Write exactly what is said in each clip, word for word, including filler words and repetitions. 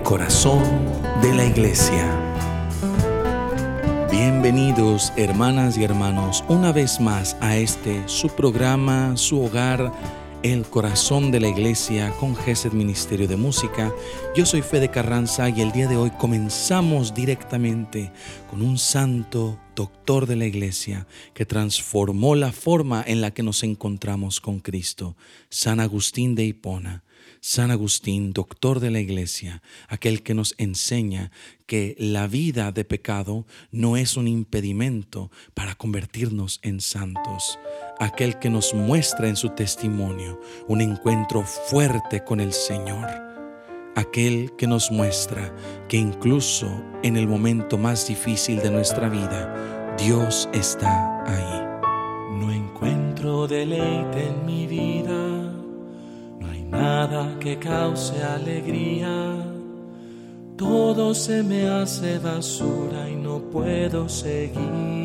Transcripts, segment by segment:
corazón de la iglesia. Bienvenidos, hermanas y hermanos, una vez más a este su programa, su hogar, El Corazón de la Iglesia con Gesed Ministerio de Música. Yo soy Fede Carranza y el día de hoy comenzamos directamente con un santo doctor de la Iglesia que transformó la forma en la que nos encontramos con Cristo, San Agustín de Hipona. San Agustín, doctor de la Iglesia, aquel que nos enseña que la vida de pecado no es un impedimento para convertirnos en santos, aquel que nos muestra en su testimonio un encuentro fuerte con el Señor, aquel que nos muestra que incluso en el momento más difícil de nuestra vida, Dios está ahí. No encuentro deleite en mi vida, nada que cause alegría, todo se me hace basura y no puedo seguir.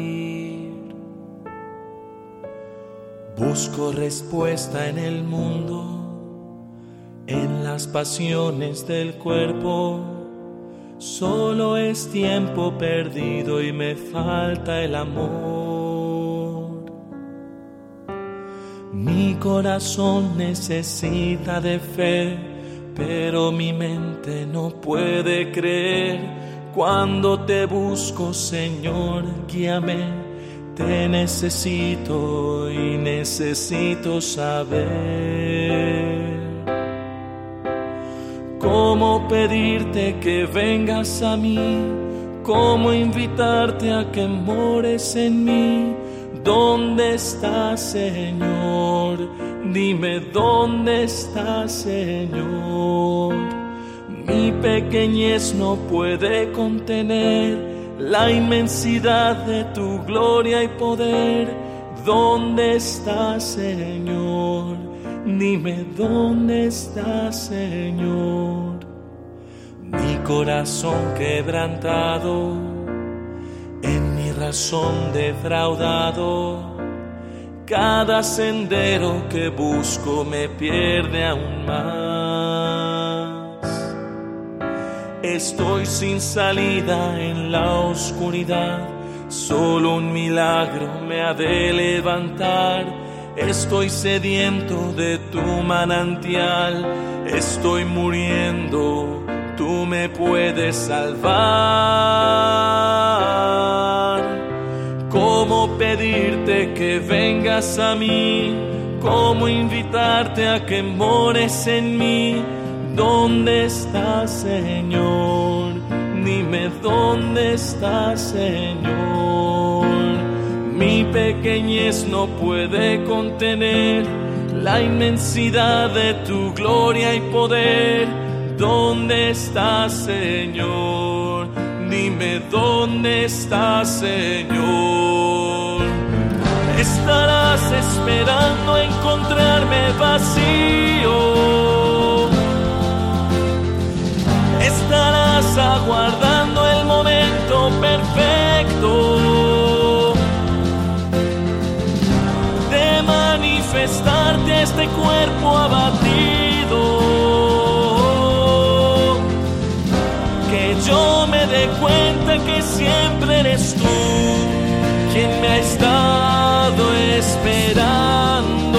Busco respuesta en el mundo, en las pasiones del cuerpo, solo es tiempo perdido y me falta el amor. Mi corazón necesita de fe, pero mi mente no puede creer. Cuando te busco, Señor, guíame, te necesito y necesito saber cómo pedirte que vengas a mí, cómo invitarte a que mores en mí. ¿Dónde estás, Señor? Dime, ¿dónde estás, Señor? Mi pequeñez no puede contener la inmensidad de tu gloria y poder. ¿Dónde estás, Señor? Dime, ¿dónde estás, Señor? Mi corazón quebrantado, en mi razón defraudado, cada sendero que busco me pierde aún más. Estoy sin salida en la oscuridad, solo un milagro me ha de levantar. Estoy sediento de tu manantial, estoy muriendo, tú me puedes salvar. ¿Cómo pedirte que vengas a mí? ¿Cómo invitarte a que mores en mí? ¿Dónde estás, Señor? Dime, ¿dónde estás, Señor? Mi pequeñez no puede contener la inmensidad de tu gloria y poder. ¿Dónde estás, Señor? Dime, ¿dónde estás, Señor? Estarás esperando encontrarme vacío, estarás aguardando el momento perfecto de manifestarte este cuerpo abatido, que yo me dé cuenta que siempre eres tú quien me ha estado esperando.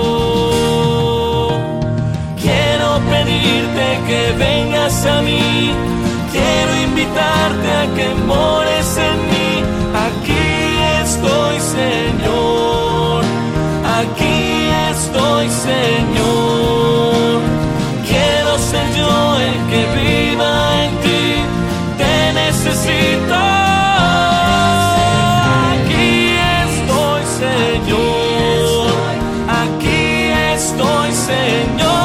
Quiero pedirte que vengas a mí, quiero invitarte a que mores en mí. Aquí estoy, Señor, aquí estoy, Señor. Quiero ser yo el que viva en ti, te necesito. Aquí estoy, Señor, aquí estoy, Señor.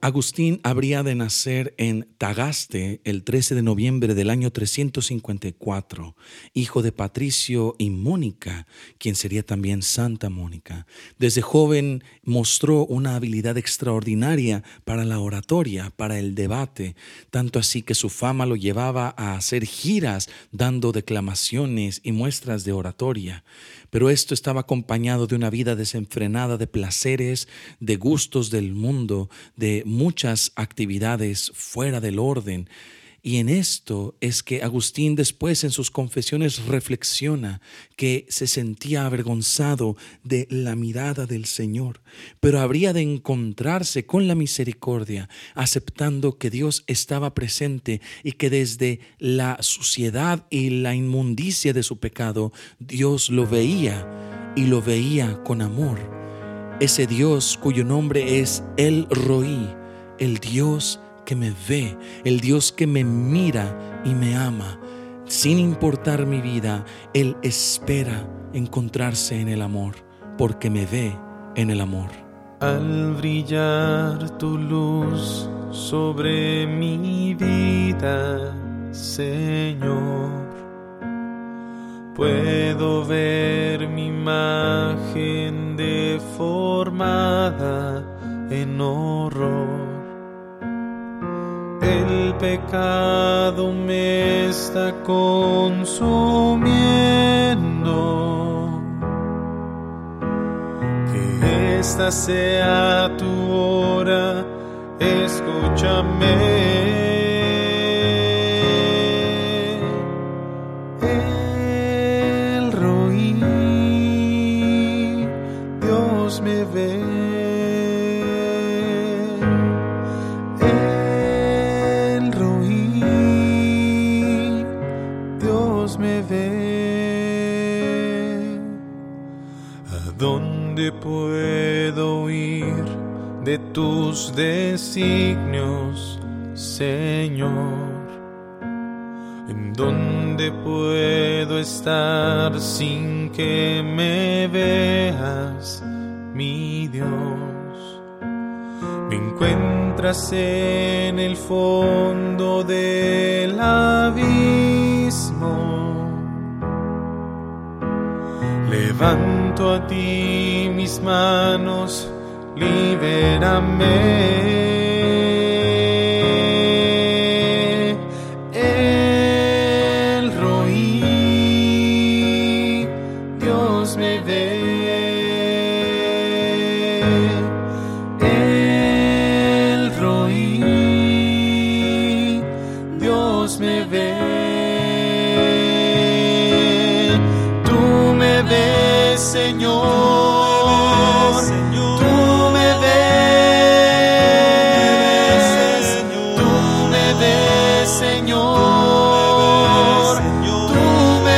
Agustín habría de nacer en Tagaste el trece de noviembre del año trescientos cincuenta y cuatro, hijo de Patricio y Mónica, quien sería también Santa Mónica. Desde joven mostró una habilidad extraordinaria para la oratoria, para el debate, tanto así que su fama lo llevaba a hacer giras dando declamaciones y muestras de oratoria. Pero esto estaba acompañado de una vida desenfrenada de placeres, de gustos del mundo, de muchas actividades fuera del orden. Y en esto es que Agustín después en sus confesiones reflexiona que se sentía avergonzado de la mirada del Señor, pero habría de encontrarse con la misericordia, aceptando que Dios estaba presente y que desde la suciedad y la inmundicia de su pecado, Dios lo veía y lo veía con amor. Ese Dios cuyo nombre es El Roí, el Dios que me ve, el Dios que me mira y me ama. Sin importar mi vida, Él espera encontrarse en el amor, porque me ve en el amor. Al brillar tu luz sobre mi vida, Señor, puedo ver mi imagen deformada en horror. El pecado me está consumiendo. Que esta sea tu hora, escúchame. El Roí, Dios me ve. ¿Dónde puedo ir de tus designios, Señor? ¿En dónde puedo estar sin que me veas, mi Dios? Me encuentras en el fondo del abismo. Levanto a ti mis manos, libérame. El Roí, Dios me ve. El Roí, Dios me ve. Señor, tú me ves, tú me ves, Señor, tú me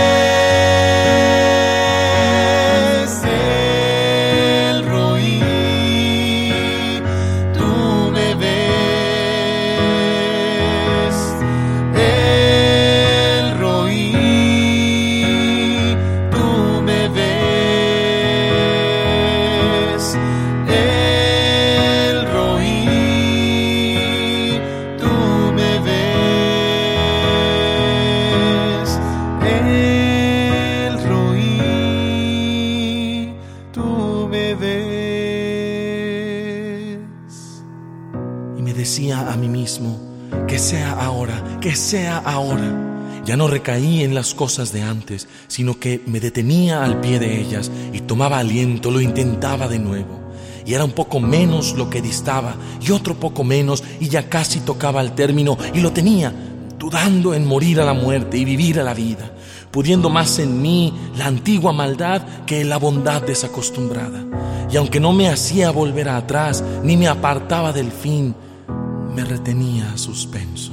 ves. El Roí, tú me ves. El Roí, tú me ves. Decía a mí mismo, que sea ahora, que sea ahora. Ya no recaí en las cosas de antes, sino que me detenía al pie de ellas y tomaba aliento, lo intentaba de nuevo. Y era un poco menos lo que distaba y otro poco menos y ya casi tocaba al término y lo tenía, dudando en morir a la muerte y vivir a la vida, pudiendo más en mí la antigua maldad que la bondad desacostumbrada. Y aunque no me hacía volver atrás ni me apartaba del fin, me retenía suspenso.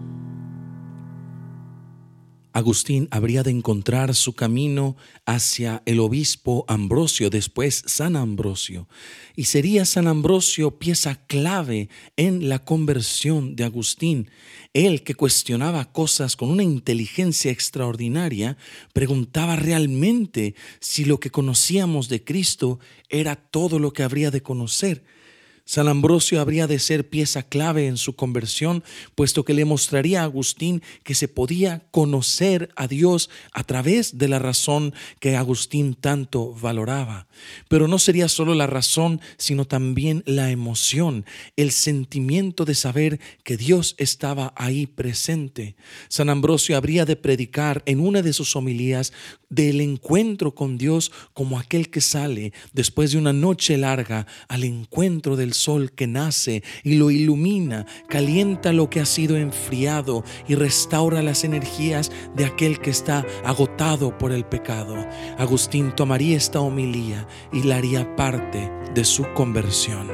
Agustín habría de encontrar su camino hacia el obispo Ambrosio, después San Ambrosio, y sería San Ambrosio pieza clave en la conversión de Agustín. Él, que cuestionaba cosas con una inteligencia extraordinaria, preguntaba realmente si lo que conocíamos de Cristo era todo lo que habría de conocer. San Ambrosio habría de ser pieza clave en su conversión, puesto que le mostraría a Agustín que se podía conocer a Dios a través de la razón que Agustín tanto valoraba. Pero no sería solo la razón, sino también la emoción, el sentimiento de saber que Dios estaba ahí presente. San Ambrosio habría de predicar en una de sus homilías del encuentro con Dios como aquel que sale después de una noche larga al encuentro del sol que nace y lo ilumina, calienta lo que ha sido enfriado y restaura las energías de aquel que está agotado por el pecado. Agustín tomaría esta homilía y la haría parte de su conversión.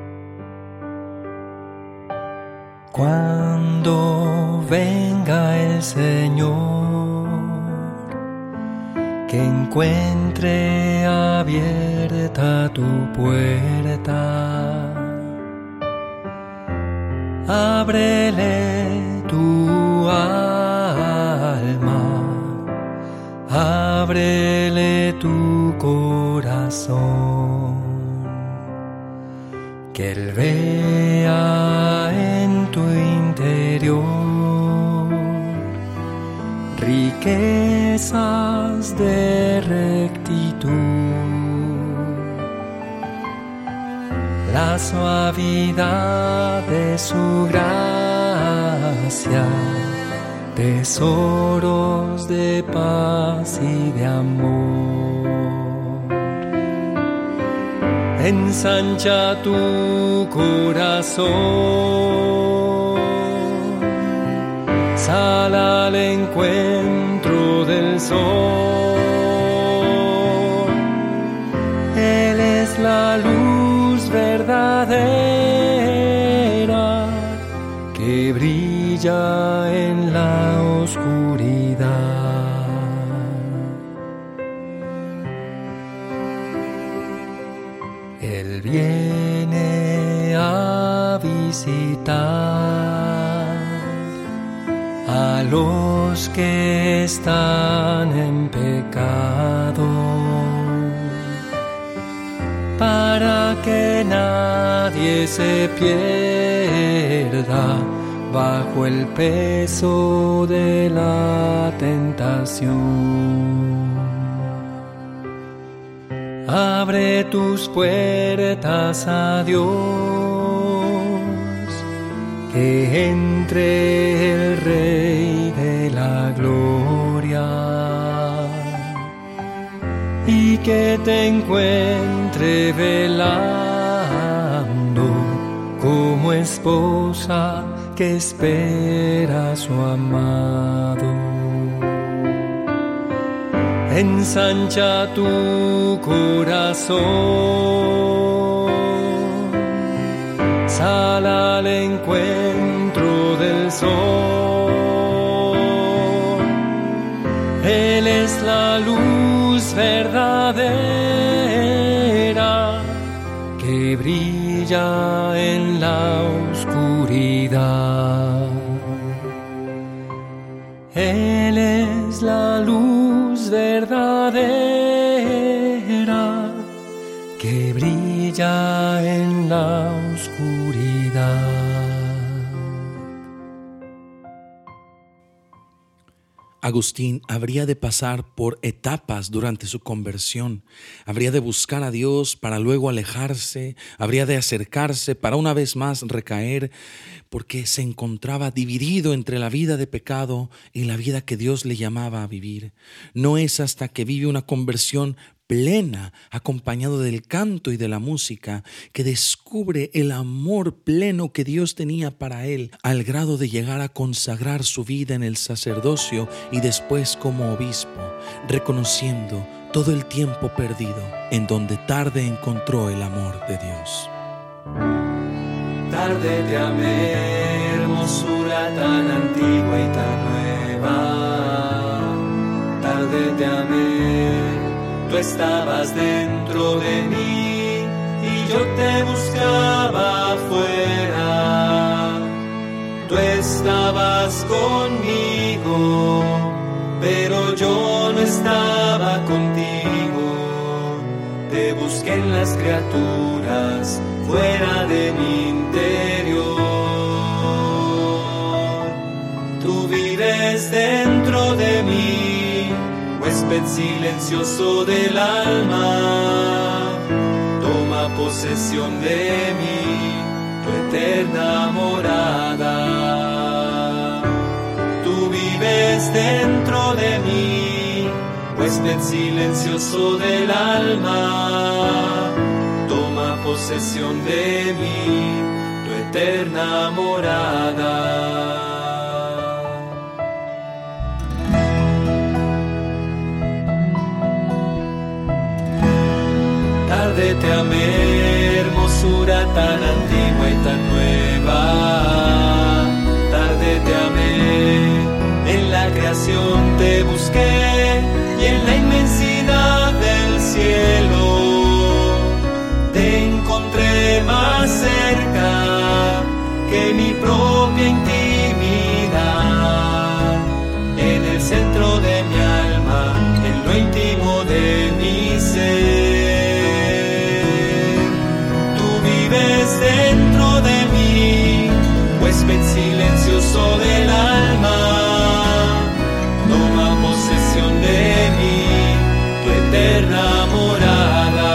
Cuando venga el Señor, que encuentre abierta tu puerta, ábrele tu alma, ábrele tu corazón, que Él vea en tu interior riquezas de rectitud, la suavidad de su gracia, tesoros de paz y de amor. Ensancha tu corazón, sal al encuentro del sol. Él es la luz verdadera que brilla en la oscuridad. Él viene a visitar a los que están en pecado, para que nadie se pierda bajo el peso de la tentación. Abre tus puertas a Dios, que entre el Rey de la Gloria y que te encuentre velando como esposa que espera a su amado. Ensancha tu corazón, sal al encuentro del sol. Él es la luz verdadera que brilla en la oscuridad. Él es la luz verdadera que brilla en la oscuridad. Agustín habría de pasar por etapas durante su conversión. Habría de buscar a Dios para luego alejarse, habría de acercarse para una vez más recaer, porque se encontraba dividido entre la vida de pecado y la vida que Dios le llamaba a vivir. No es hasta que vive una conversión plena, acompañado del canto y de la música, que descubre el amor pleno que Dios tenía para él, al grado de llegar a consagrar su vida en el sacerdocio y después como obispo, reconociendo todo el tiempo perdido en donde tarde encontró el amor de Dios. Tarde te amé, hermosura tan antigua y tan nueva. Tarde te amé, tú estabas dentro de mí y yo te buscaba afuera. Tú estabas conmigo, pero yo no estaba contigo. Te te busqué en las criaturas, fuera de mi interior. Tú vives dentro de mí, huésped silencioso del alma. Toma posesión de mí, tu eterna morada. Tú vives dentro de mí, huésped silencioso del alma. Toma posesión de mí, tu eterna morada. Tarde te amé, hermosura tan antigua y tan nueva. Tarde te amé, en la creación te busqué y en la inmensidad del cielo te encontré más cerca que mi propia intimidad. En el centro de mi alma, en lo íntimo de mi ser. Dentro de mí, huésped silencioso del alma, toma posesión de mí, tu eterna morada.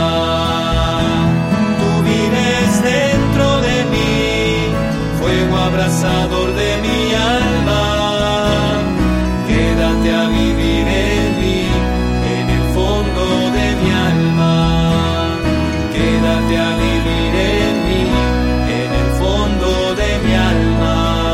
Tú vives dentro de mí, fuego abrasador de mi alma. Quédate a vivir en mí, en el fondo de mi alma. Quédate a vivir en mí, en el fondo de mi alma.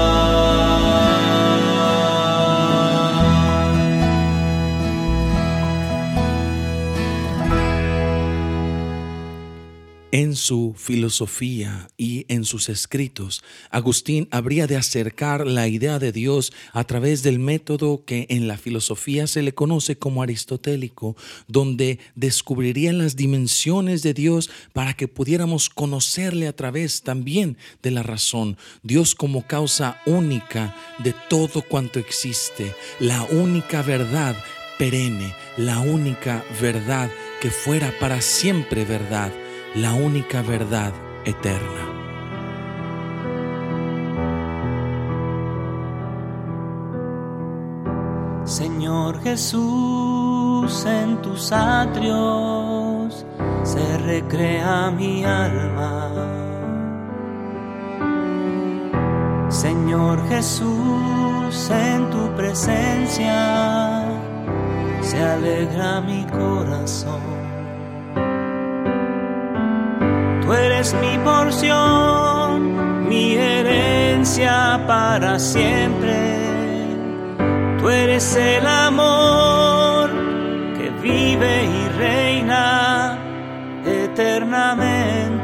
En su filosofía y en sus escritos, Agustín habría de acercar la idea de Dios a través del método que en la filosofía se le conoce como aristotélico, donde descubriría las dimensiones de Dios para que pudiéramos conocerle a través también de la razón. Dios como causa única de todo cuanto existe, la única verdad perenne, la única verdad que fuera para siempre verdad, la única verdad eterna. Señor Jesús, en tus atrios se recrea mi alma. Señor Jesús, en tu presencia se alegra mi corazón. Tú eres mi porción, mi herencia para siempre. Tú eres el amor que vive y reina eternamente.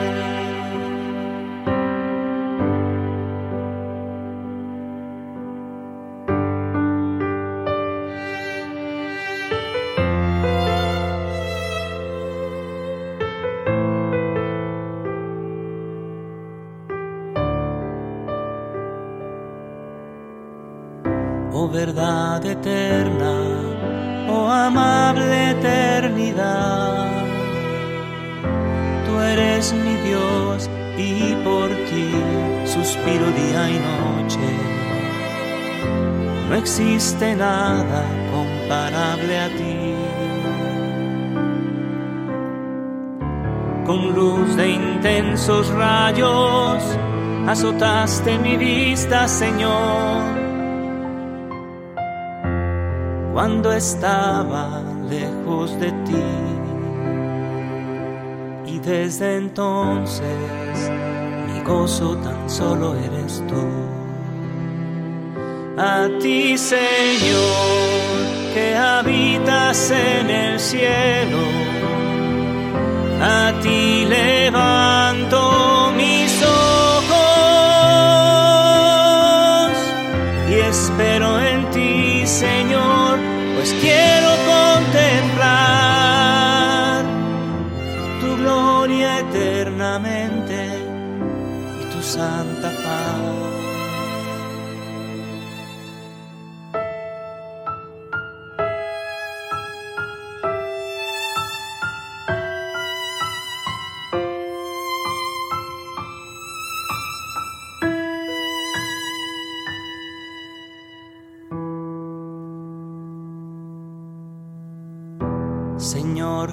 Oh verdad eterna, oh amable eternidad, tú eres mi Dios y por ti suspiro día y noche. No existe nada comparable a ti. Con luz de intensos rayos azotaste mi vista, Señor, cuando estaba lejos de ti, y desde entonces mi gozo tan solo eres tú. A ti, Señor, que habitas en el cielo, a ti levanto mis ojos y espero en ti, Señor, pues quiero contemplar tu gloria eternamente y tu santa paz.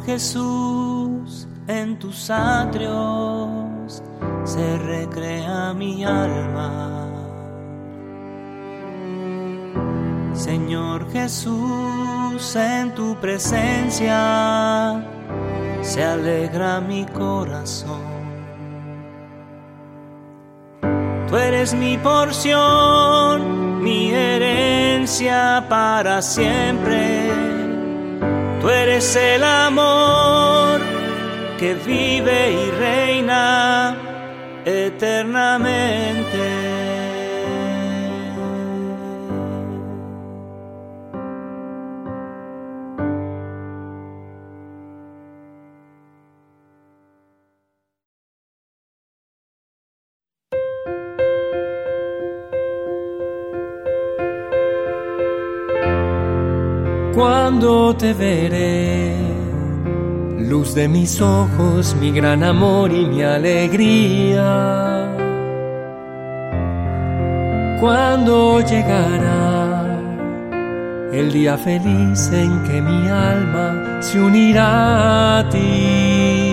Jesús, en tus atrios se recrea mi alma. Señor Jesús, en tu presencia se alegra mi corazón. Tú eres mi porción, mi herencia para siempre. Tú eres el amor que vive y reina eternamente. Cuando te veré, luz de mis ojos, mi gran amor y mi alegría. Cuando llegará el día feliz en que mi alma se unirá a ti.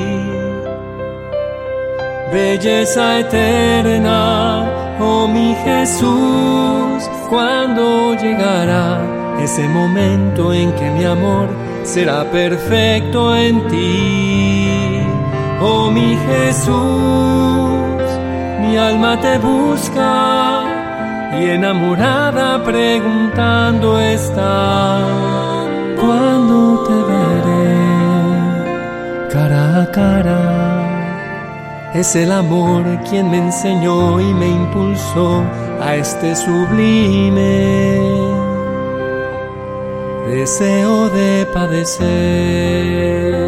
Belleza eterna, oh mi Jesús, cuando llegará ese momento en que mi amor será perfecto en ti. Oh mi Jesús, mi alma te busca y enamorada preguntando está. ¿Cuándo te veré cara a cara? Es el amor quien me enseñó y me impulsó a este sublime deseo de padecer.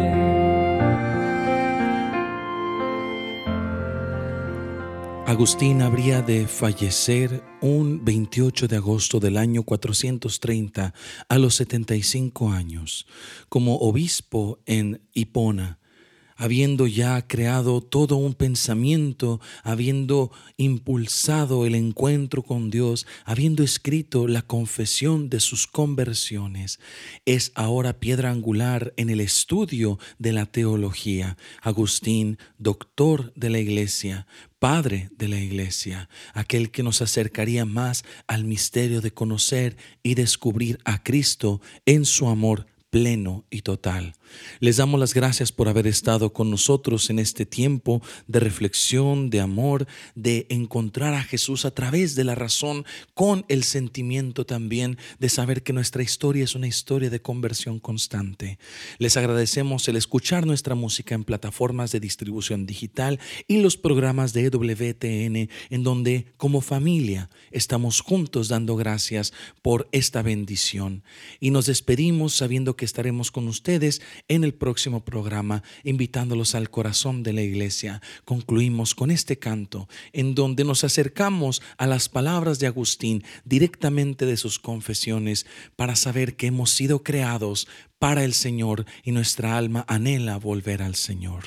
Agustín habría de fallecer un veintiocho de agosto del año cuatrocientos treinta a los setenta y cinco años, como obispo en Hipona, habiendo ya creado todo un pensamiento, habiendo impulsado el encuentro con Dios, habiendo escrito la confesión de sus conversiones. Es ahora piedra angular en el estudio de la teología. Agustín, doctor de la Iglesia, Padre de la Iglesia, aquel que nos acercaría más al misterio de conocer y descubrir a Cristo en su amor pleno y total. Les damos las gracias por haber estado con nosotros en este tiempo de reflexión, de amor, de encontrar a Jesús a través de la razón, con el sentimiento también de saber que nuestra historia es una historia de conversión constante. Les agradecemos el escuchar nuestra música en plataformas de distribución digital y los programas de E W T N, en donde como familia estamos juntos dando gracias por esta bendición. Y nos despedimos sabiendo que estaremos con ustedes en el próximo programa, invitándolos al corazón de la iglesia. Concluimos con este canto en donde nos acercamos a las palabras de Agustín directamente de sus confesiones para saber que hemos sido creados para el Señor y nuestra alma anhela volver al Señor.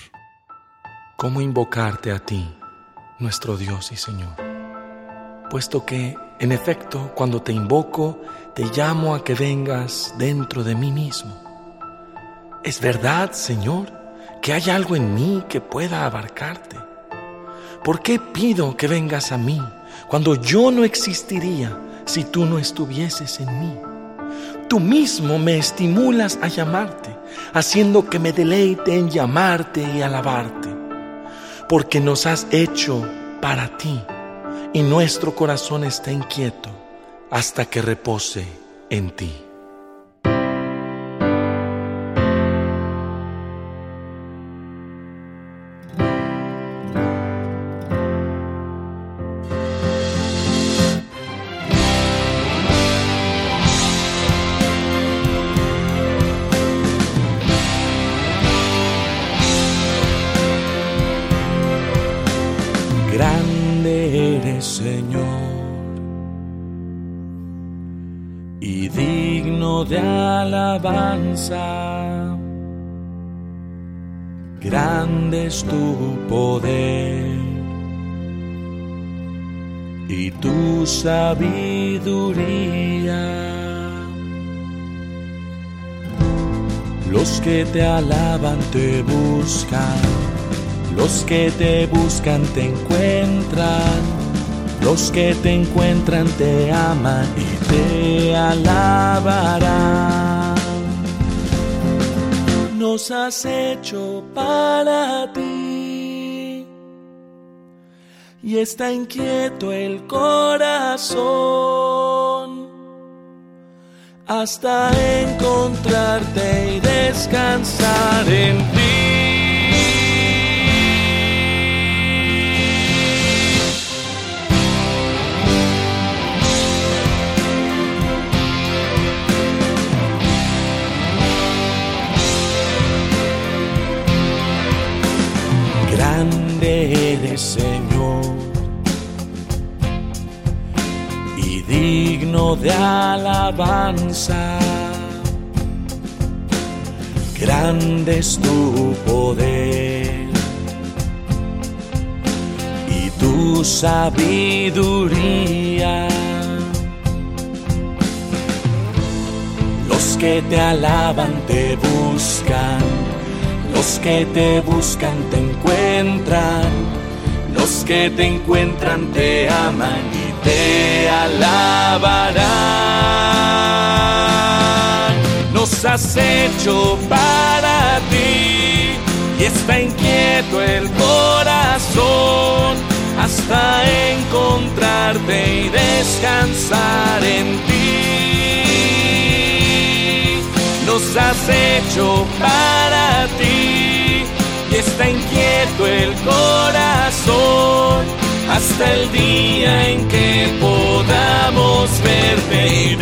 ¿Cómo invocarte a ti, nuestro Dios y Señor? Puesto que, en efecto, cuando te invoco, te llamo a que vengas dentro de mí mismo. ¿Es verdad, Señor, que hay algo en mí que pueda abarcarte? ¿Por qué pido que vengas a mí cuando yo no existiría si tú no estuvieses en mí? Tú mismo me estimulas a llamarte, haciendo que me deleite en llamarte y alabarte, porque nos has hecho para ti y nuestro corazón está inquieto hasta que repose en ti. Grande eres, Señor, y digno de alabanza. Grande es tu poder y tu sabiduría. Los que te alaban te buscan, los que te buscan te encuentran, los que te encuentran te aman y te alabarán. Nos has hecho para ti y está inquieto el corazón hasta encontrarte y descansar en ti. Grande eres, Señor, y digno de alabanza. Grande es tu poder y tu sabiduría. Los que te alaban te buscan, los que te buscan te encuentran, los que te encuentran te aman y te alabarán. Nos has hecho para ti y está inquieto el corazón hasta encontrarte y descansar en ti. Nos has hecho para ti y está inquieto el corazón hasta el día en que podamos verte y